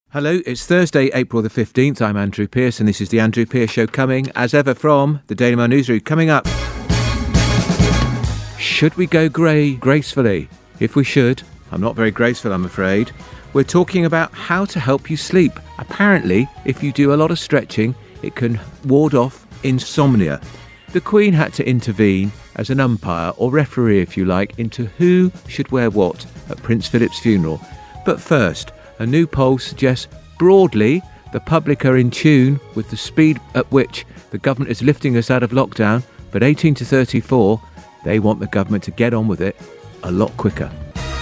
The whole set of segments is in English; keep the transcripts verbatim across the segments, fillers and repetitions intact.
Hello, it's Thursday, April the fifteenth. I'm Andrew Pierce, and this is the Andrew Pierce Show, coming, as ever, from the Daily Mail Newsroom. Coming up, should we go grey gracefully? If we should, I'm not very graceful, I'm afraid. We're talking about how to help you sleep. Apparently, if you do a lot of stretching, it can ward off insomnia. The Queen had to intervene as an umpire, or referee if you like, into who should wear what at Prince Philip's funeral. But first, a new poll suggests broadly the public are in tune with the speed at which the government is lifting us out of lockdown, but eighteen to thirty-four, they want the government to get on with it a lot quicker.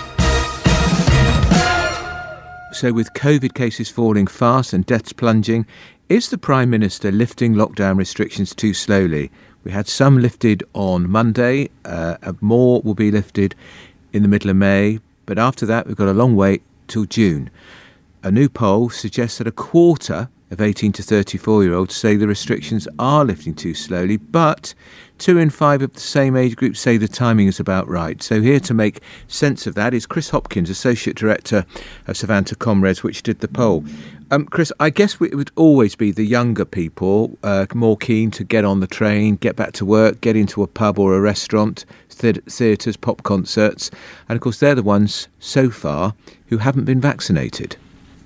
So with COVID cases falling fast and deaths plunging, is the Prime Minister lifting lockdown restrictions too slowly? We had some lifted on Monday, uh, more will be lifted in the middle of May, but after that we've got a long wait till June. A new poll suggests that a quarter of eighteen to thirty-four-year-olds say the restrictions are lifting too slowly, but two in five of the same age group say the timing is about right. So here to make sense of that is Chris Hopkins, Associate Director of Savanta Comrades, which did the poll. Um, Chris, I guess it would always be the younger people uh, more keen to get on the train, get back to work, get into a pub or a restaurant, th- theatres, pop concerts. And of course, they're the ones so far who haven't been vaccinated.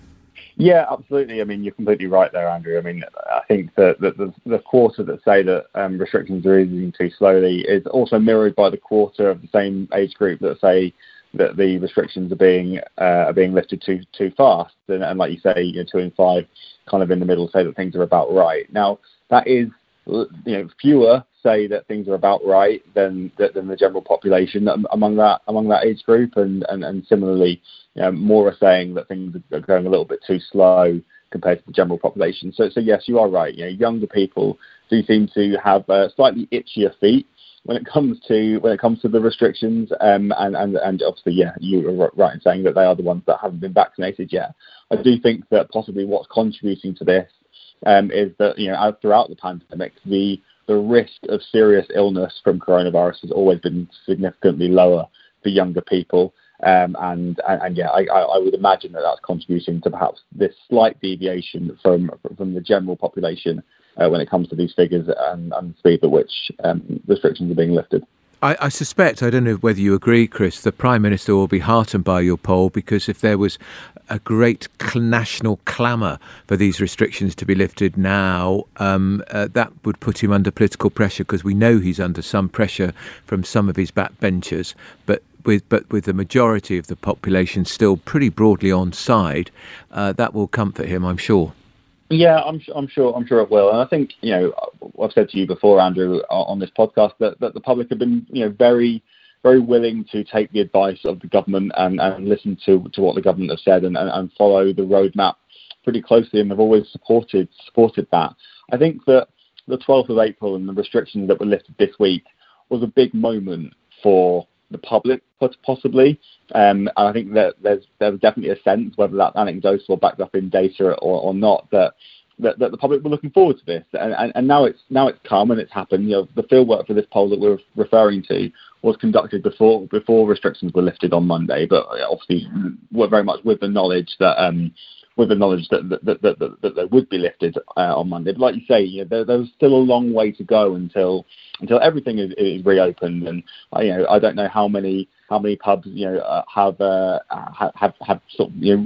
Yeah, absolutely. I mean, you're completely right there, Andrew. I mean, I think that the, the, the quarter that say that um, restrictions are easing too slowly is also mirrored by the quarter of the same age group that say that the restrictions are being uh, are being lifted too too fast. And, and like you say, you know, two in five kind of in the middle say that things are about right. Now, that is, you know, fewer say that things are about right than than the general population among that among that age group, and and, and similarly, you know, more are saying that things are going a little bit too slow compared to the general population. So so yes, you are right. You know, younger people do seem to have uh, slightly itchier feet when it comes to when it comes to the restrictions, um, and and and obviously, yeah, you are right in saying that they are the ones that haven't been vaccinated yet. I do think that possibly what's contributing to this um, is that, you know, as throughout the pandemic, the the risk of serious illness from coronavirus has always been significantly lower for younger people. Um, and, and, and yeah, I, I would imagine that that's contributing to perhaps this slight deviation from from the general population uh, when it comes to these figures and, and the speed at which um, restrictions are being lifted. I, I suspect, I don't know whether you agree, Chris, the Prime Minister will be heartened by your poll, because if there was a great national clamour for these restrictions to be lifted now, um, uh, that would put him under political pressure, because we know he's under some pressure from some of his backbenchers. But with but with the majority of the population still pretty broadly on side, uh, that will comfort him, I'm sure. Yeah, I'm, I'm sure. I'm sure it will. And I think, you know, I've said to you before, Andrew, on this podcast, that, that the public have been, you know, very, very willing to take the advice of the government and, and listen to, to what the government have said and, and, and follow the roadmap pretty closely, and they've always supported supported that. I think that the twelfth of April and the restrictions that were lifted this week was a big moment for the public, possibly. Um, and I think that there's there's definitely a sense, whether that's anecdotal or backed up in data or, or not, that, that that the public were looking forward to this. And, and, and now it's now it's come and it's happened. You know, the fieldwork for this poll that we're referring to was conducted before before restrictions were lifted on Monday, but obviously we're very much with the knowledge that um, with the knowledge that that, that, that, that, that they would be lifted uh, on Monday. But like you say, you know, there, there's still a long way to go until until everything is, is reopened. And uh, you know, I don't know how many how many pubs you know uh, have uh, have have, have sort of, you know,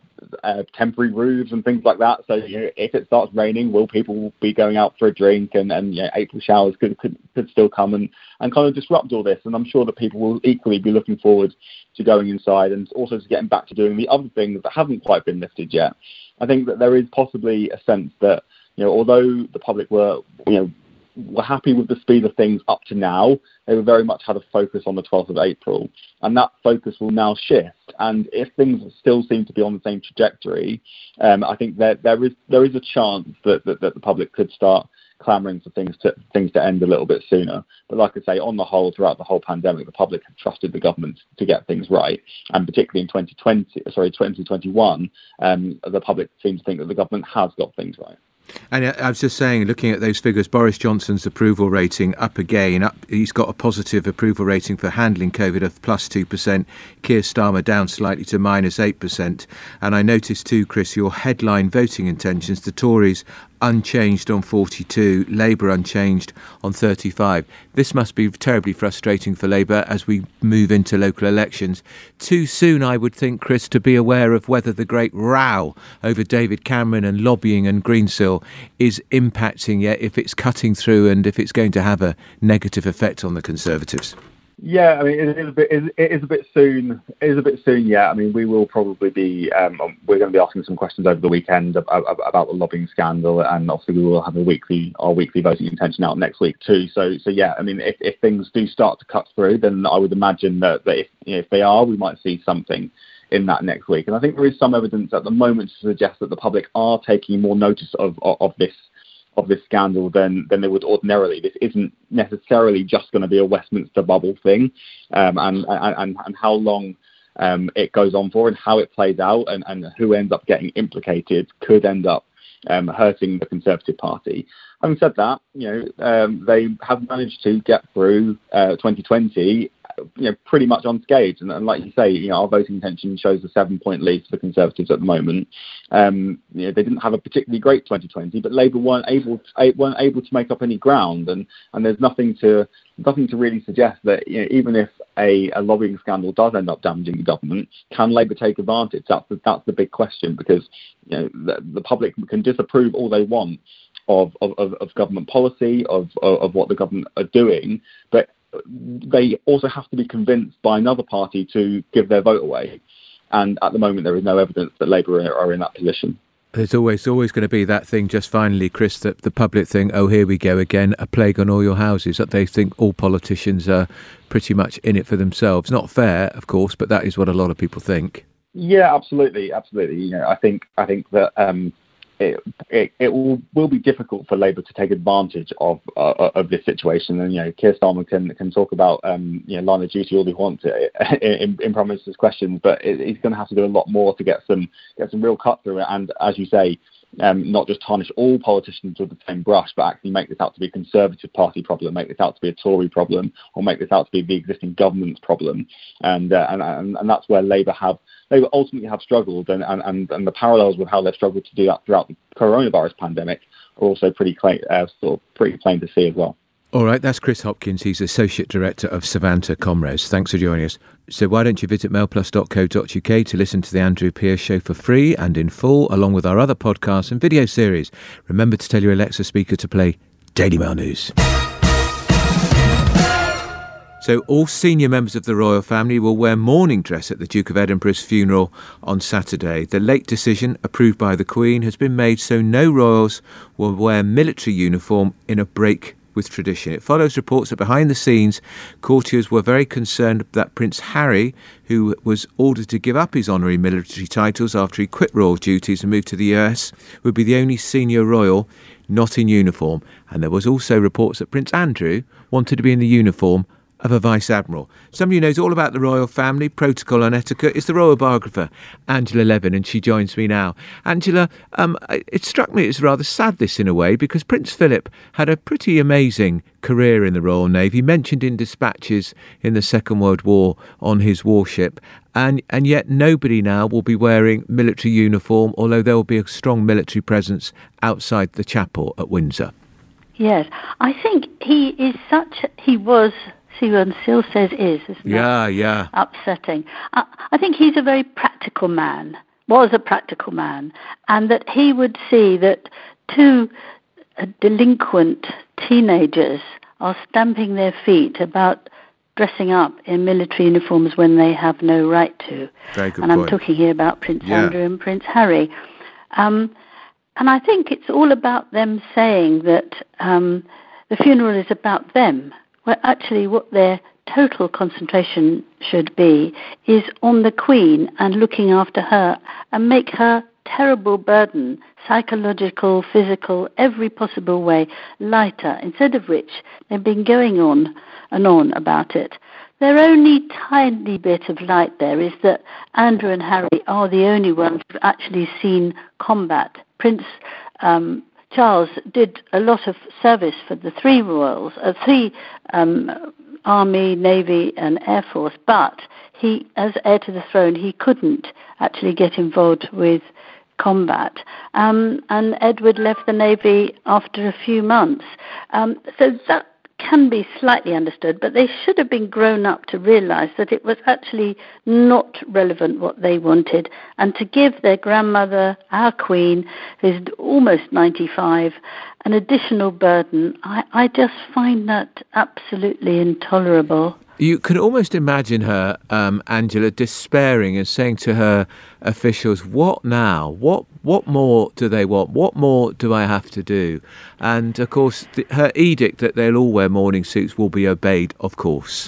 Uh, temporary roofs and things like that. So, you know, if it starts raining, will people be going out for a drink? And, and you know, April showers could, could could still come and, and kind of disrupt all this. And I'm sure that people will equally be looking forward to going inside and also to getting back to doing the other things that haven't quite been lifted yet. I think that there is possibly a sense that, you know, although the public were, you know, were happy with the speed of things up to now, they were very much had a focus on the twelfth of April, and that focus will now shift. And if things still seem to be on the same trajectory, um, I think that there is there is a chance that, that, that the public could start clamouring for things to things to end a little bit sooner. But like I say, on the whole, throughout the whole pandemic, the public have trusted the government to get things right, and particularly in twenty twenty, sorry, twenty twenty-one, um, the public seems to think that the government has got things right. And I was just saying, looking at those figures, Boris Johnson's approval rating up again. Up, he's got a positive approval rating for handling COVID of plus two percent. Keir Starmer down slightly to minus eight percent. And I noticed too, Chris, your headline voting intentions, the Tories unchanged on forty-two, Labour unchanged on thirty-five. This must be terribly frustrating for Labour as we move into local elections. Too soon, I would think, Chris, to be aware of whether the great row over David Cameron and lobbying and Greensill is impacting yet, if it's cutting through and if it's going to have a negative effect on the Conservatives. Yeah, I mean, it is a bit. It is a bit soon. It is a bit soon. Yeah, I mean, we will probably be. Um, we're going to be asking some questions over the weekend about, about the lobbying scandal, and obviously we will have a weekly, our weekly voting intention out next week too. So, so yeah, I mean, if, if things do start to cut through, then I would imagine that, that if you know, if they are, we might see something in that next week. And I think there is some evidence at the moment to suggest that the public are taking more notice of of, of this. of this scandal than than they would ordinarily. This isn't necessarily just going to be a Westminster bubble thing, um, and, and and how long um, it goes on for and how it plays out and, and who ends up getting implicated could end up um, hurting the Conservative Party. Having said that, you know um, they have managed to get through uh, twenty twenty. You know, pretty much unscathed, and, and like you say, you know, our voting intention shows a seven-point lead for the Conservatives at the moment. Um, you know, they didn't have a particularly great twenty twenty, but Labour weren't able to, weren't able to make up any ground, and, and there's nothing to nothing to really suggest that you know, even if a, a lobbying scandal does end up damaging the government, can Labour take advantage? That's the, that's the big question, because you know the, the public can disapprove all they want of of, of, of government policy, of, of of what the government are doing, but they also have to be convinced by another party to give their vote away. And at the moment, there is no evidence that Labour are in that position. There's always always going to be that thing, just finally, Chris, that the public think, oh, here we go again, a plague on all your houses, that they think all politicians are pretty much in it for themselves. Not fair, of course, but that is what a lot of people think. Yeah, absolutely, absolutely. You know, I think I think that um, It, it, it will, will be difficult for Labour to take advantage of uh, of this situation. And, you know, Keir Starmer can can talk about, um, you know, line of duty all he wants in, in Prime Minister's questions, but it, he's going to have to do a lot more to get some get some real cut through it. And as you say, um, not just tarnish all politicians with the same brush, but actually make this out to be a Conservative Party problem, make this out to be a Tory problem, or make this out to be the existing government's problem. And uh, and, and and that's where Labour have Labour ultimately have struggled, and, and, and the parallels with how they've struggled to do that throughout the coronavirus pandemic are also pretty plain, uh, sort of pretty plain to see as well. All right, that's Chris Hopkins. He's Associate Director of Savanta Comres. Thanks for joining us. So why don't you visit mailplus dot co dot uk to listen to the Andrew Pierce Show for free and in full, along with our other podcasts and video series. Remember to tell your Alexa speaker to play Daily Mail News. So all senior members of the royal family will wear mourning dress at the Duke of Edinburgh's funeral on Saturday. The late decision, approved by the Queen, has been made so no royals will wear military uniform in a break with tradition. It follows reports that behind the scenes, courtiers were very concerned that Prince Harry, who was ordered to give up his honorary military titles after he quit royal duties and moved to the U S, would be the only senior royal not in uniform. And there was also reports that Prince Andrew wanted to be in the uniform of a Vice Admiral. Somebody who knows all about the royal family, protocol and etiquette is the royal biographer, Angela Levin, and she joins me now. Angela, um, it struck me as rather sad, this in a way, because Prince Philip had a pretty amazing career in the Royal Navy, mentioned in dispatches in the Second World War on his warship, and, and yet nobody now will be wearing military uniform, although there will be a strong military presence outside the chapel at Windsor. Yes, I think he is such, he was... See, one still says is, isn't yeah, it? Yeah, upsetting. I, I think he's a very practical man, was a practical man, and that he would see that two uh, delinquent teenagers are stamping their feet about dressing up in military uniforms when they have no right to. Very good and point. I'm talking here about Prince yeah. Andrew and Prince Harry. Um, and I think it's all about them saying that um, the funeral is about them. Well, actually, what their total concentration should be is on the Queen and looking after her and make her terrible burden, psychological, physical, every possible way, lighter, instead of which they've been going on and on about it. Their only tiny bit of light there is that Andrew and Harry are the only ones who've actually seen combat. Prince um, Charles did a lot of service for the three royals, uh, three um, Army, Navy, and Air Force, but he, as heir to the throne, he couldn't actually get involved with combat. Um, and Edward left the Navy after a few months. Um, so that can be slightly understood, but they should have been grown up to realise that it was actually not relevant what they wanted, and to give their grandmother, our Queen, who's almost ninety-five, an additional burden, I, I just find that absolutely intolerable. You could almost imagine her, um, Angela, despairing and saying to her officials, what now? What what more do they want? What more do I have to do? And, of course, the, her edict that they'll all wear mourning suits will be obeyed, of course.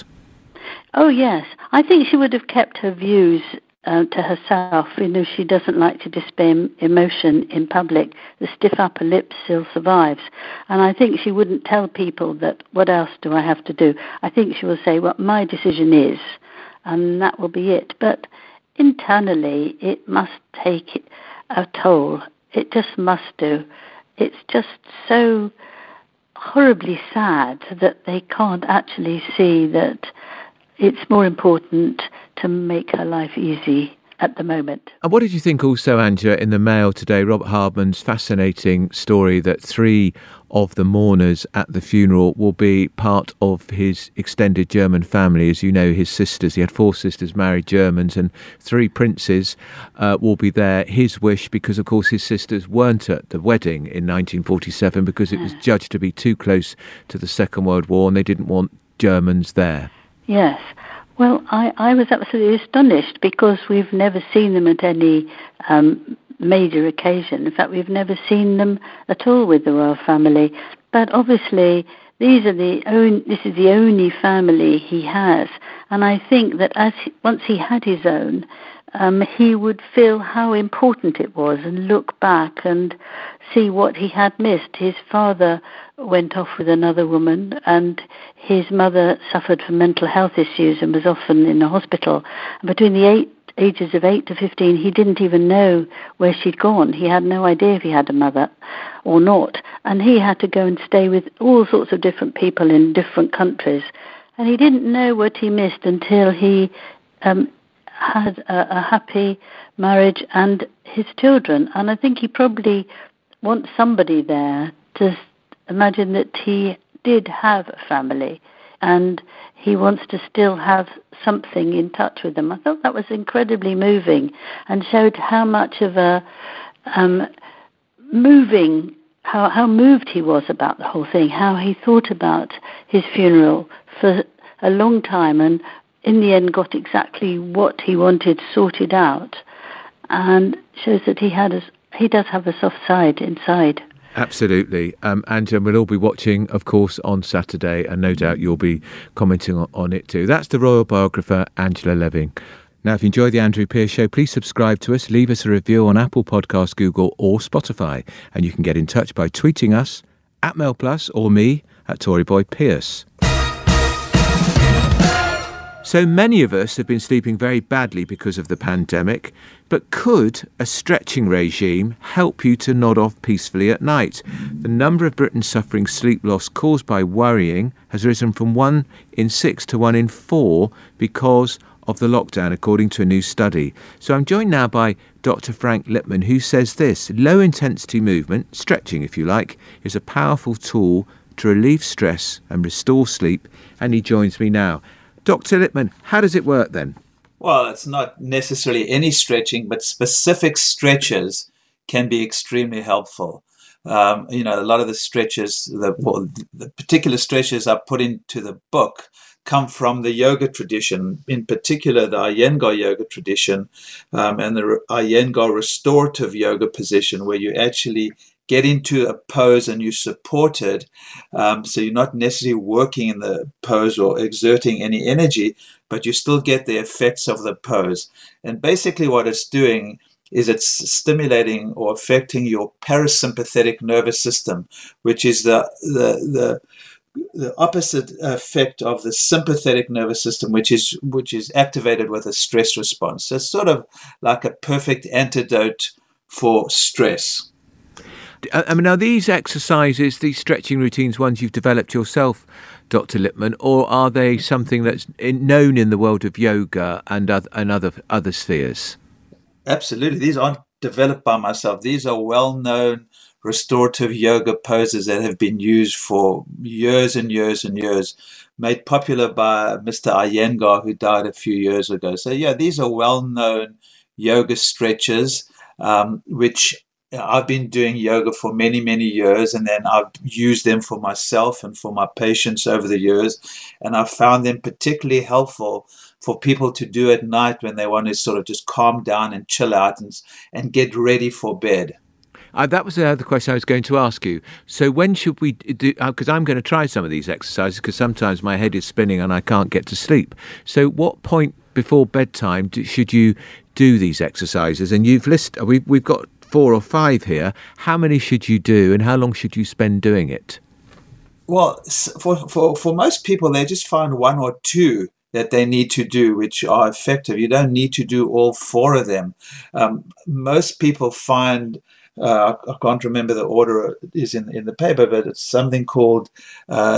Oh, yes. I think she would have kept her views uh, to herself. You know, she doesn't like to display emotion in public. The stiff upper lip still survives. And I think she wouldn't tell people that, what else do I have to do? I think she will say, what my decision is, and that will be it. But internally, it must take a toll. It just must do. It's just so horribly sad that they can't actually see that it's more important to make her life easy at the moment. And what did you think also, Angela, in the Mail today, Robert Hardman's fascinating story that three of the mourners at the funeral will be part of his extended German family? As you know, his sisters, he had four sisters married Germans, and three princes uh, will be there. His wish, because of course his sisters weren't at the wedding in nineteen forty-seven because it was judged to be too close to the Second World War and they didn't want Germans there. Yes. Well, I, I was absolutely astonished because we've never seen them at any um, major occasion. In fact, we've never seen them at all with the royal family. But obviously, these are the own, this is the only family he has. And I think that as he, once he had his own, um, he would feel how important it was and look back and see what he had missed. His father went off with another woman, and his mother suffered from mental health issues and was often in a hospital. And between the eight ages of eight to fifteen, he didn't even know where she'd gone. He had no idea if he had a mother or not. And he had to go and stay with all sorts of different people in different countries. And he didn't know what he missed until he um, had a, a happy marriage and his children. And I think he probably wants somebody there to imagine that he did have a family and he wants to still have something in touch with them. I thought that was incredibly moving and showed how much of a um, moving, how, how moved he was about the whole thing, how he thought about his funeral for a long time and in the end got exactly what he wanted sorted out, and shows that he had a, he does have a soft side inside. Absolutely. Um, Angela, we'll all be watching, of course, on Saturday, and no doubt you'll be commenting on, on it too. That's the royal biographer, Angela Leving. Now, if you enjoy the Andrew Pierce Show, please subscribe to us, leave us a review on Apple Podcasts, Google or Spotify. And you can get in touch by tweeting us at Mel Plus or me at Tory Boy Pierce. So many of us have been sleeping very badly because of the pandemic, but could a stretching regime help you to nod off peacefully at night? The number of Britons suffering sleep loss caused by worrying has risen from one in six to one in four because of the lockdown, according to a new study. So I'm joined now by Doctor Frank Lipman, who says this: low-intensity movement, stretching if you like, is a powerful tool to relieve stress and restore sleep, and he joins me now. Doctor Lipman, how does it work then? Well, it's not necessarily any stretching, but specific stretches can be extremely helpful. Um, you know, a lot of the stretches, the, well, the particular stretches I put into the book come from the yoga tradition, in particular the Iyengar yoga tradition um, and the Iyengar restorative yoga position, where you actually get into a pose and you support it. Um, so you're not necessarily working in the pose or exerting any energy, but you still get the effects of the pose. And basically what it's doing is it's stimulating or affecting your parasympathetic nervous system, which is the the the, the opposite effect of the sympathetic nervous system, which is which is activated with a stress response. So it's sort of like a perfect antidote for stress. I mean, are these exercises, these stretching routines, ones you've developed yourself, Doctor Lippman, or are they something that's in, known in the world of yoga and other, and other other spheres? Absolutely. These aren't developed by myself. These are well-known restorative yoga poses that have been used for years and years and years, made popular by Mister Iyengar, who died a few years ago. So, yeah, these are well-known yoga stretches, um, which I've been doing yoga for many, many years, and then I've used them for myself and for my patients over the years, and I've found them particularly helpful for people to do at night when they want to sort of just calm down and chill out and, and get ready for bed. Uh, that was the other question I was going to ask you. So when should we do, because uh, I'm going to try some of these exercises because sometimes my head is spinning and I can't get to sleep. So what point before bedtime do, should you do these exercises? And you've listed, we've, we've got four or five here. How many should you do and how long should you spend doing it? Well, for, for, for most people, they just find one or two that they need to do, which are effective. You don't need to do all four of them. Um, most people find, uh, I can't remember the order it is in, in the paper, but it's something called uh,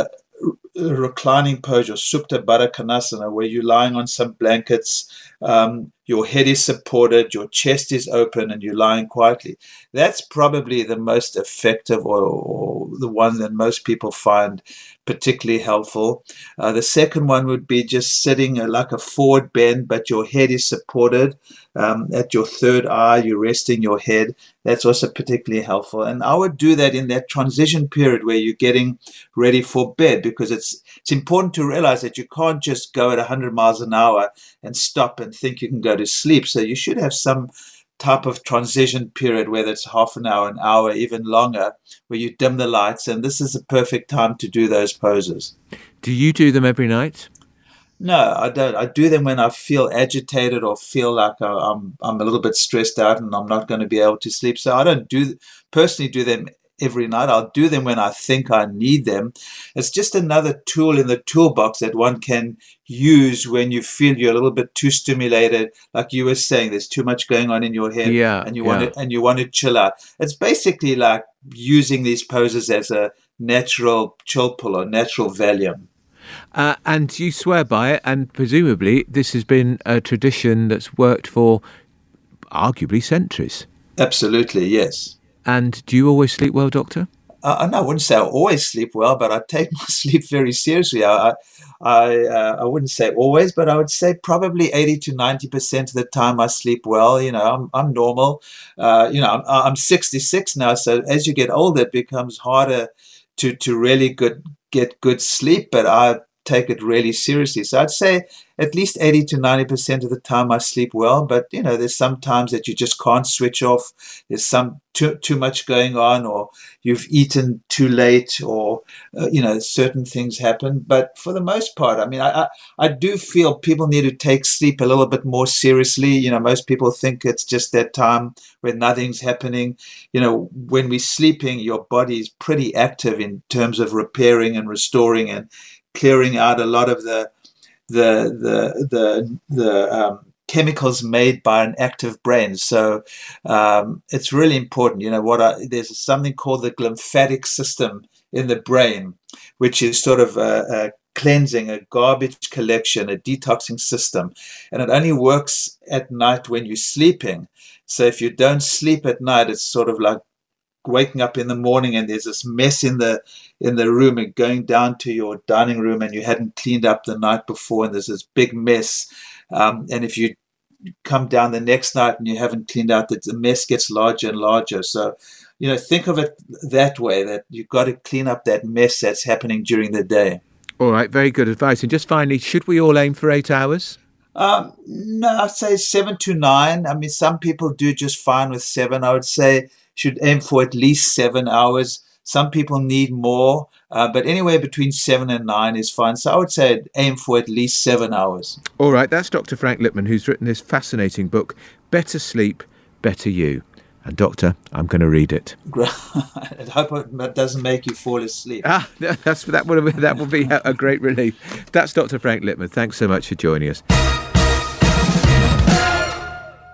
reclining pose or Supta Baddha Konasana, where you're lying on some blankets, um, your head is supported, your chest is open, and you're lying quietly. That's probably the most effective or, or the one that most people find particularly helpful. Uh, the second one would be just sitting uh, like a forward bend, but your head is supported. Um, at your third eye, you're resting your head. That's also particularly helpful. And I would do that in that transition period where you're getting ready for bed, because it's it's important to realize that you can't just go at one hundred miles an hour and stop and think you can go to sleep. So you should have some type of transition period, whether it's half an hour, an hour, even longer, where you dim the lights. And this is a perfect time to do those poses. Do you do them every night? No, I don't. I do them when I feel agitated or feel like I'm I'm a little bit stressed out and I'm not going to be able to sleep. So I don't do personally do them every night. I'll do them when I think I need them. It's just another tool in the toolbox that one can use when you feel you're a little bit too stimulated, like you were saying, there's too much going on in your head, yeah, and you yeah. want to and you want to chill out. It's basically like using these poses as a natural chill pull or natural Valium. Uh, and you swear by it, and presumably this has been a tradition that's worked for arguably centuries. Absolutely, yes. And do you always sleep well, Doctor? Uh, no, I wouldn't say I always sleep well, but I take my sleep very seriously. I I, uh, I wouldn't say always, but I would say probably eighty to ninety percent of the time I sleep well. You know, I'm I'm normal. Uh, you know, I'm, I'm sixty-six now, so as you get older, it becomes harder to, to really good, get good sleep, but I take it really seriously. So I'd say at least eighty to ninety percent of the time I sleep well, but you know, there's some times that you just can't switch off. There's some too, too much going on, or you've eaten too late, or uh, you know, certain things happen. But for the most part, I mean, I, I I do feel people need to take sleep a little bit more seriously. You know, most people think it's just that time when nothing's happening. You know, when we're sleeping, your body is pretty active in terms of repairing and restoring and clearing out a lot of the the the the the um, chemicals made by an active brain. So um, it's really important. You know, what I, there's something called the glymphatic system in the brain, which is sort of a, a cleansing, a garbage collection, a detoxing system, and it only works at night when you're sleeping. So if you don't sleep at night, it's sort of like waking up in the morning and there's this mess in the in the room, and going down to your dining room and you hadn't cleaned up the night before and there's this big mess, um, and if you come down the next night and you haven't cleaned out, the mess gets larger and larger. So you know, think of it that way, that you've got to clean up that mess that's happening during the day. All right, very good advice. And just finally, should we all aim for eight hours? Um, no, I'd say seven to nine. I mean, some people do just fine with seven. I would say should aim for at least seven hours. Some people need more, uh, but anywhere between seven and nine is fine. So I would say aim for at least seven hours. All right, that's Doctor Frank Lippman, who's written this fascinating book, Better Sleep, Better You. And Doctor, I'm going to read it. I hope it doesn't make you fall asleep. Ah, that's, that would be, that would be a great relief. That's Doctor Frank Lippman. Thanks so much for joining us.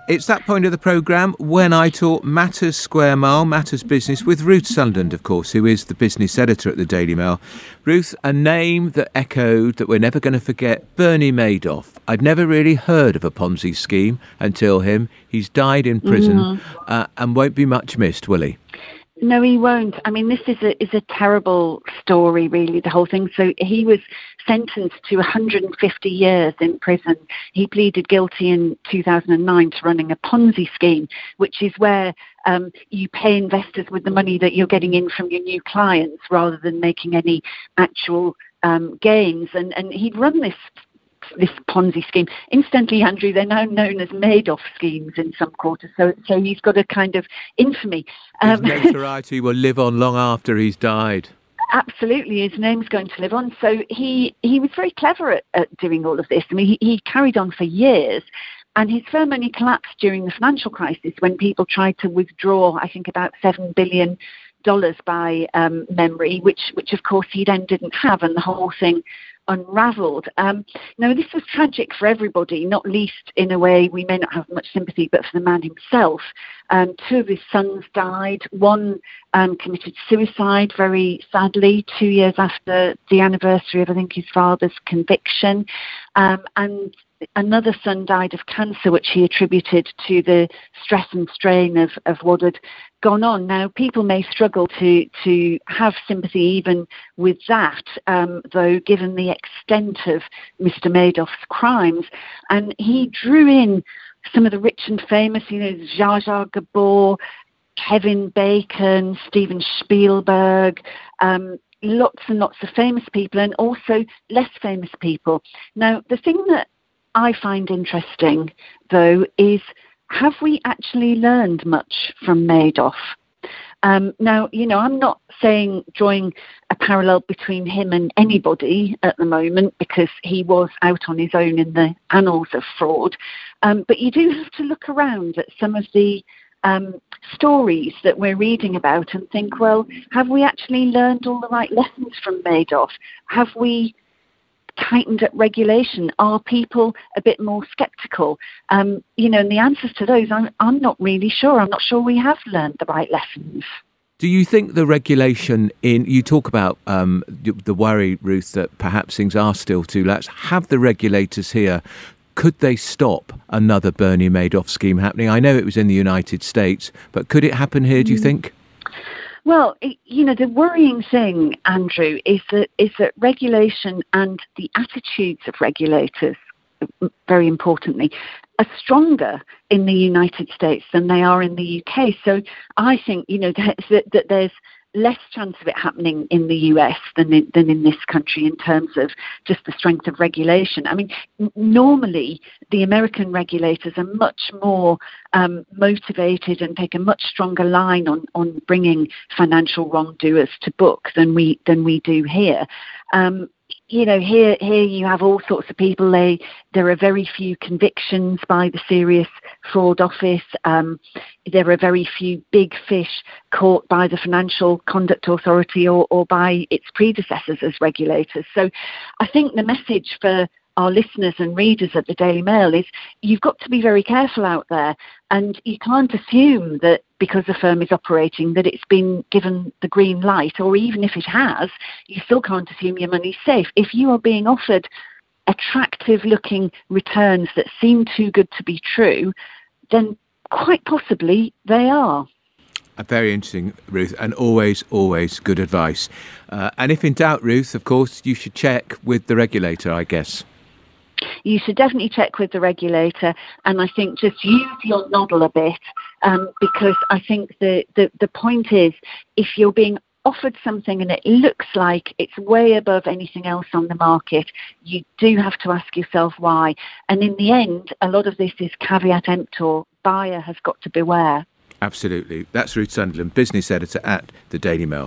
It's that point of the programme when I talk Matters Square Mile, Matters Business, with Ruth Sunderland, of course, who is the business editor at the Daily Mail. Ruth, a name that echoed, that we're never going to forget, Bernie Madoff. I'd never really heard of a Ponzi scheme until him. He's died in prison mm-hmm. uh, and won't be much missed, will he? No, he won't. I mean, this is a is a terrible story, really, the whole thing. So he was sentenced to one hundred fifty years in prison. He pleaded guilty in two thousand nine to running a Ponzi scheme, which is where um, you pay investors with the money that you're getting in from your new clients rather than making any actual um, gains. And, and he'd run this this Ponzi scheme. Incidentally, Andrew, they're now known as Madoff schemes in some quarters, so so he's got a kind of infamy. Um, his notoriety will live on long after he's died. Absolutely, his name's going to live on. So he, he was very clever at, at doing all of this. I mean, he, he carried on for years, and his firm only collapsed during the financial crisis when people tried to withdraw, I think, about seven billion dollars by um, memory, which, which, of course, he then didn't have, and the whole thing unravelled. Um, now, this was tragic for everybody, not least in a way we may not have much sympathy, but for the man himself. Um, two of his sons died. One um, committed suicide, very sadly, two years after the anniversary of, I think, his father's conviction. Um, and another son died of cancer, which he attributed to the stress and strain of, of what had gone on. Now, people may struggle to to have sympathy even with that, um, though, given the extent of Mister Madoff's crimes. And he drew in some of the rich and famous, you know, Zsa Zsa Gabor, Kevin Bacon, Steven Spielberg, um, lots and lots of famous people, and also less famous people. Now, the thing that I find interesting, though, is have we actually learned much from Madoff? Um, now, you know, I'm not saying drawing a parallel between him and anybody at the moment, because he was out on his own in the annals of fraud. Um, but you do have to look around at some of the um, stories that we're reading about and think, well, have we actually learned all the right lessons from Madoff? Have we tightened up regulation? Are people a bit more sceptical? Um, you know, and the answers to those, I'm, I'm not really sure. I'm not sure we have learned the right lessons. Do you think the regulation in, you talk about um, the worry, Ruth, that perhaps things are still too lax. Have the regulators here, could they stop another Bernie Madoff scheme happening? I know it was in the United States, but could it happen here, do you think? Well, you know, the worrying thing, Andrew, is that is that regulation and the attitudes of regulators, very importantly, are stronger in the United States than they are in the U K. So I think, you know, that, that there's less chance of it happening in the U S than in, than in this country in terms of just the strength of regulation. I mean, n- normally the American regulators are much more um, motivated and take a much stronger line on, on bringing financial wrongdoers to book than we than we do here. Um, You know, here here you have all sorts of people. They, there are very few convictions by the Serious Fraud Office. Um, there are very few big fish caught by the Financial Conduct Authority or, or by its predecessors as regulators. So I think the message for our listeners and readers at the Daily Mail is you've got to be very careful out there, and you can't assume that because a firm is operating that it's been given the green light, or even if it has, you still can't assume your money's safe. If you are being offered attractive looking returns that seem too good to be true, then quite possibly they are. Very interesting, Ruth, and always, always good advice. Uh, and if in doubt, Ruth, of course, you should check with the regulator, I guess. You should definitely check with the regulator, and I think just use your noddle a bit, um, because I think the, the, the point is, if you're being offered something and it looks like it's way above anything else on the market, you do have to ask yourself why. And in the end, a lot of this is caveat emptor. Buyer has got to beware. Absolutely. That's Ruth Sunderland, business editor at the Daily Mail.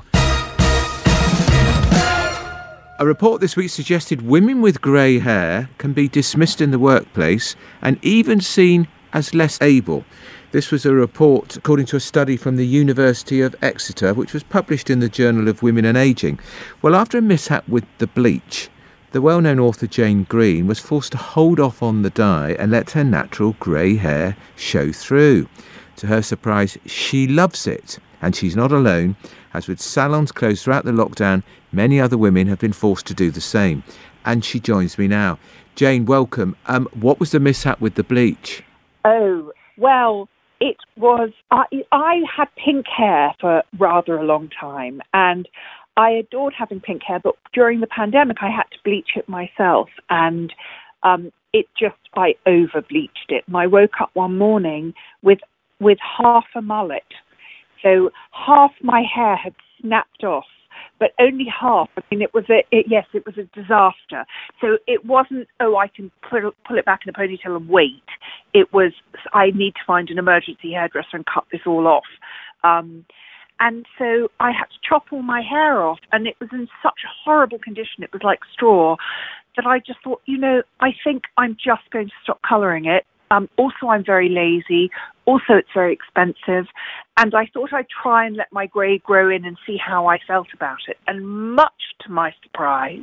A report this week suggested women with grey hair can be dismissed in the workplace and even seen as less able. This was a report according to a study from the University of Exeter, which was published in the Journal of Women and Ageing. Well, after a mishap with the bleach, the well-known author Jane Green was forced to hold off on the dye and let her natural grey hair show through. To her surprise, she loves it, and she's not alone, as with salons closed throughout the lockdown, many other women have been forced to do the same. And she joins me now. Jane, welcome. Um, what was the mishap with the bleach? Oh, well, it was, I, I had pink hair for rather a long time, and I adored having pink hair, but during the pandemic, I had to bleach it myself, and um, it just, I over-bleached it. And I woke up one morning with with half a mullet. So half my hair had snapped off, but only half. I mean, it was a, it, yes, it was a disaster. So it wasn't, oh, I can pull, pull it back in a ponytail and wait. It was, I need to find an emergency hairdresser and cut this all off. Um, and so I had to chop all my hair off, and it was in such a horrible condition, it was like straw, that I just thought, you know, I think I'm just going to stop colouring it. Um, also, I'm very lazy. Also, it's very expensive. And I thought I'd try and let my grey grow in and see how I felt about it. And much to my surprise,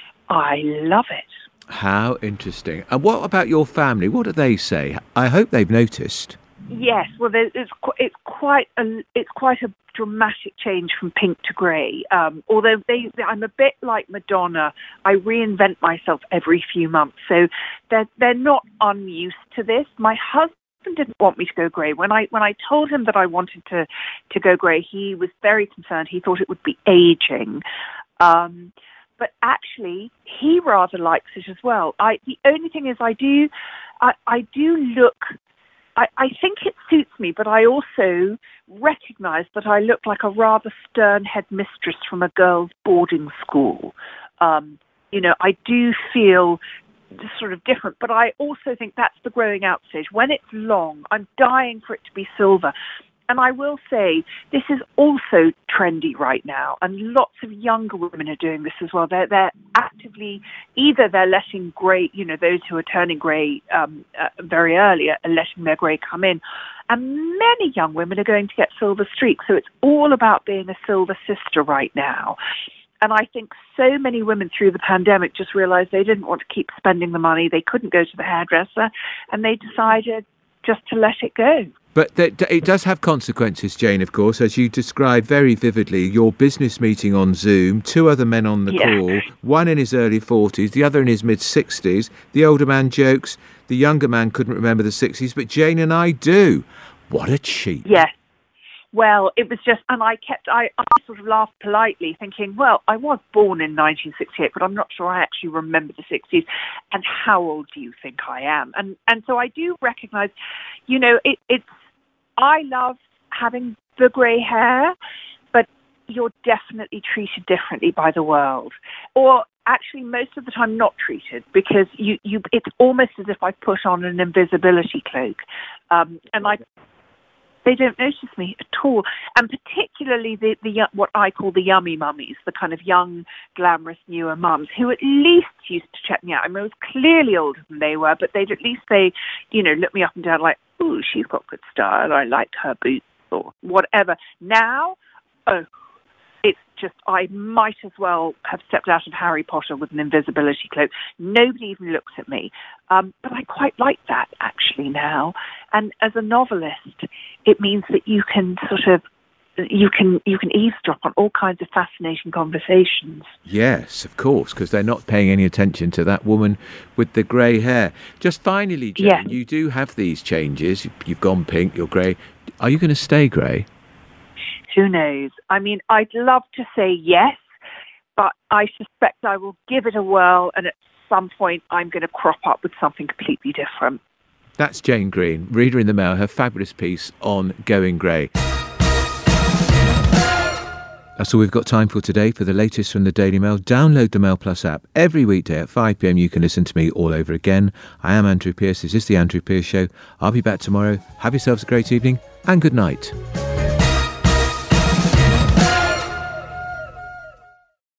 I love it. How interesting. And what about your family? What do they say? I hope they've noticed. Yes, well, there- it's qu- it's quite a it's quite a dramatic change from pink to grey. Um, although they, they, I'm a bit like Madonna. I reinvent myself every few months, so they're they're not unused to this. My husband didn't want me to go grey. When I when I told him that I wanted to to go grey, he was very concerned. He thought it would be aging. Um, but actually, he rather likes it as well. I the only thing is, I do I, I do look. I, I think it suits me, but I also recognise that I look like a rather stern headmistress from a girls' boarding school. Um, you know, I do feel sort of different, but I also think that's the growing out stage. When it's long, I'm dying for it to be silver. And I will say, this is also trendy right now, and lots of younger women are doing this as well. They're, they're actively, either they're letting grey, you know, those who are turning grey um, uh, very early are letting their grey come in. And many young women are going to get silver streaks. So it's all about being a silver sister right now. And I think so many women through the pandemic just realised they didn't want to keep spending the money. They couldn't go to the hairdresser, and they decided just to let it go. But th- it does have consequences, Jane, of course, as you described very vividly. Your business meeting on Zoom, two other men on the Yeah. call, one in his early forties, the other in his mid-sixties. The older man jokes, the younger man couldn't remember the sixties, but Jane and I do. What a cheat. Yes. Well, it was just, and I kept, I, I sort of laughed politely, thinking, well, I was born in nineteen sixty-eight, but I'm not sure I actually remember the sixties. And how old do you think I am? And and so I do recognise, you know, it, it's, I love having the grey hair, but you're definitely treated differently by the world. Or actually, most of the time not treated, because you, you it's almost as if I put on an invisibility cloak. Um, and I... They don't notice me at all, and particularly the, the what I call the yummy mummies, the kind of young, glamorous, newer mums, who at least used to check me out. I mean, I was clearly older than they were, but they'd at least they, you know, look me up and down like, ooh, she's got good style, I like her boots, or whatever. Now, oh, it's just, I might as well have stepped out of Harry Potter with an invisibility cloak. Nobody even looks at me. Um, but I quite like that, actually, now. And as a novelist, it means that you can sort of, you can you can eavesdrop on all kinds of fascinating conversations. Yes, of course, because they're not paying any attention to that woman with the grey hair. Just finally, Jane, Yeah. you do have these changes. You've gone pink, you're grey. Are you going to stay grey? Who knows? I mean, I'd love to say yes, but I suspect I will give it a whirl, and at some point I'm going to crop up with something completely different. That's Jane Green, reader in the Mail, her fabulous piece on Going Grey. That's all we've got time for today. For the latest from the Daily Mail, download the Mail Plus app. Every weekday at five p m you can listen to me all over again. I am Andrew Pierce. This is The Andrew Pierce Show. I'll be back tomorrow. Have yourselves a great evening and good night.